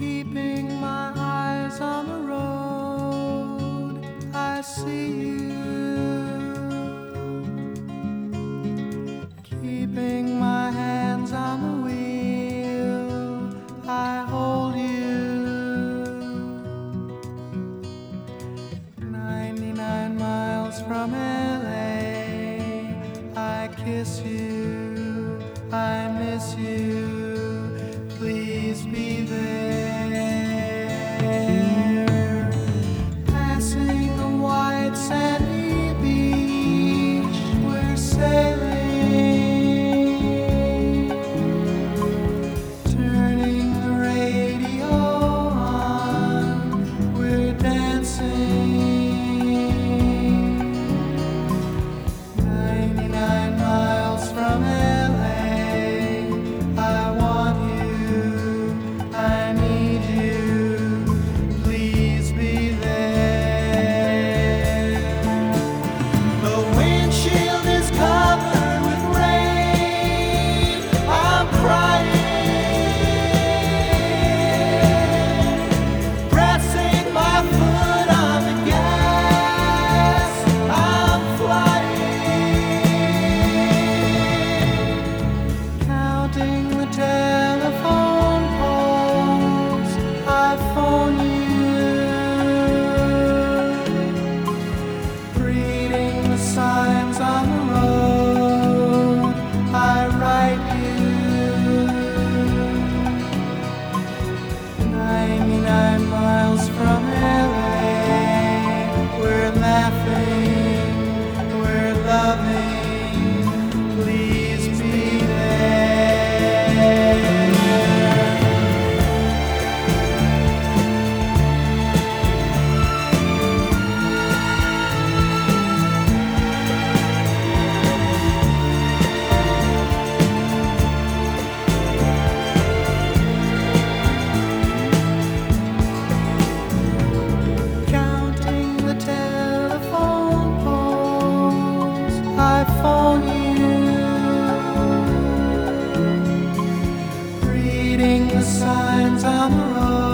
Keeping my eyes on the road, I see you. Keeping my hands on the wheel, I hold you. 99 miles from LA, I kiss you, I miss you. Please be there. Passing a white sandy beach, we're sailing. Turning the radio on, we're dancing. 99 miles from LA, I want you, I need you, please be there. The windshield is covered with rain, I'm crying, pressing my foot on the gas, I'm flying, counting the telephone poles, I phone you, reading the signs on the road, I write you. 99 miles from LA, we're laughing, we're loving, please be there. Counting the telephone poles, I phone you, reading the signs on the road.